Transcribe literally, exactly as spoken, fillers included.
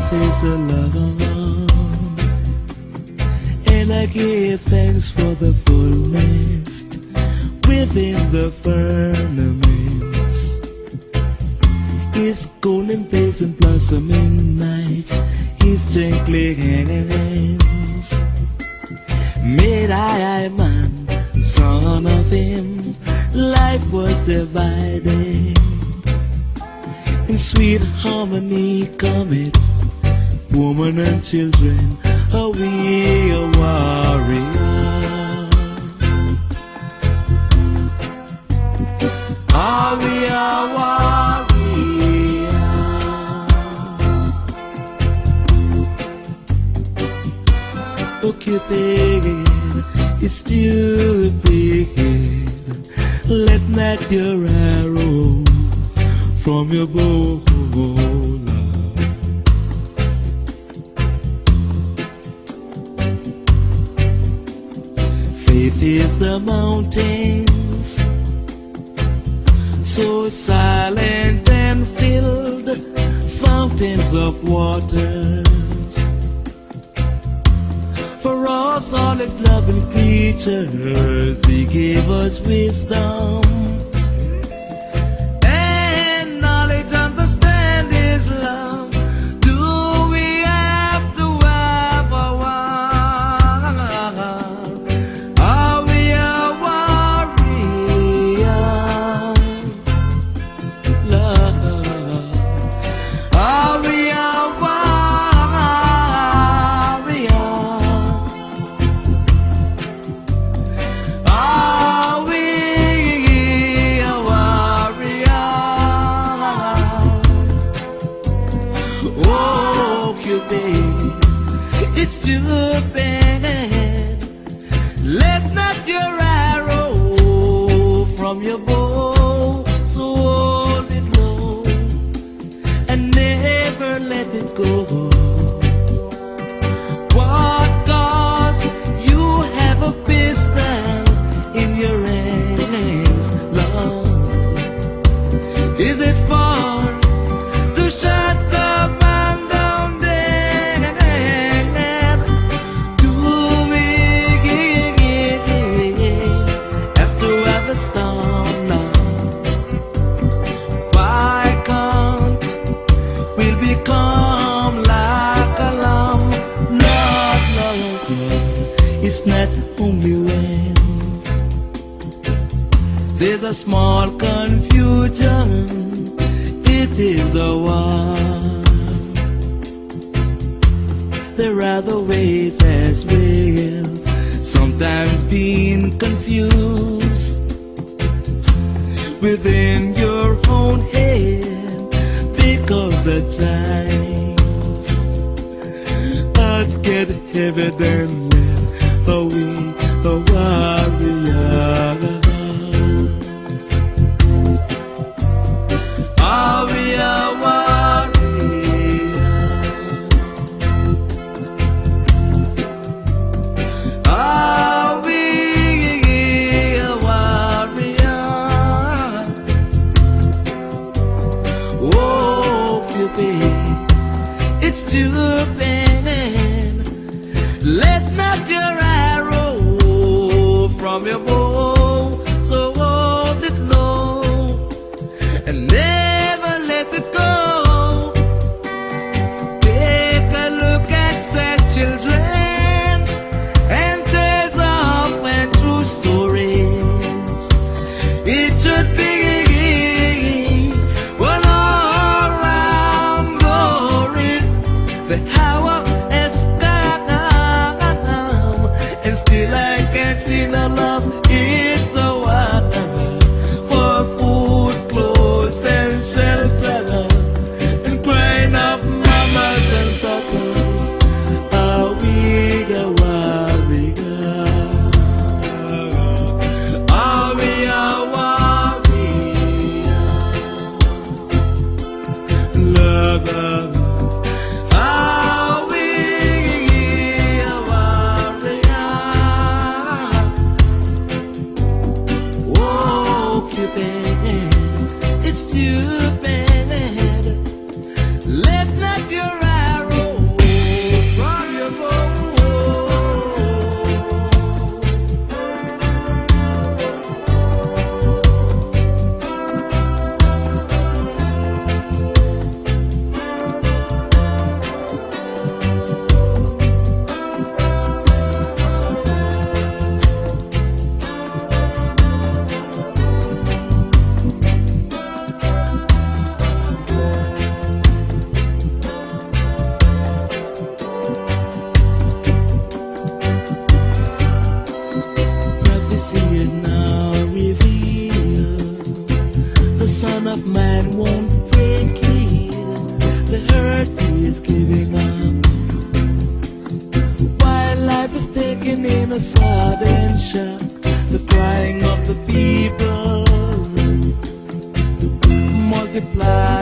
earth is alone, and I give thanks for the fullness within the firmaments. His golden face and blossoming nights, His gently hands. Made I, I man, son of Him, life was divided. In sweet harmony come it, woman and children, are we a warrior? Are we a warrior? Oh Cupid, it's stupid. Let not your arrow from your bow. Faith is the mountains, so silent and filled, fountains of waters. For us, all His loving creatures, He gave us wisdom. It's too bad. Let not your arrow from your bow, so hold it low and never let it go. What cause you have a pistol in your hands, Lord? Is it for to shut the man down dead? Do we after every storm, Lord? Why can't we become like a lamb? Lord, Lord, Lord, it's not only when there's a small confusion, it is a war. There are other ways as well, sometimes being confused within your own head, because at times hearts get heavy than men. Are we a warrior? Are we a warrior? Are we a warrior? Oh Cupid, it's too bad. Let not your arrow from your bow, so hold it low and never let it go. Take a look at sad children and tales of and true stories. It should be one all-round glory. The hour has come, and still I can't see no love. It's a wonder for food, clothes, and shelter, and crying of mamas and papas. Are we a warrior? Are we a warrior? Love, love. Are we a warrior? Oh Cupid, it's too bad. Let not your arrow Son of man won't break it. The earth is giving up. While life is taken in a sudden shock, the crying of the people multiply.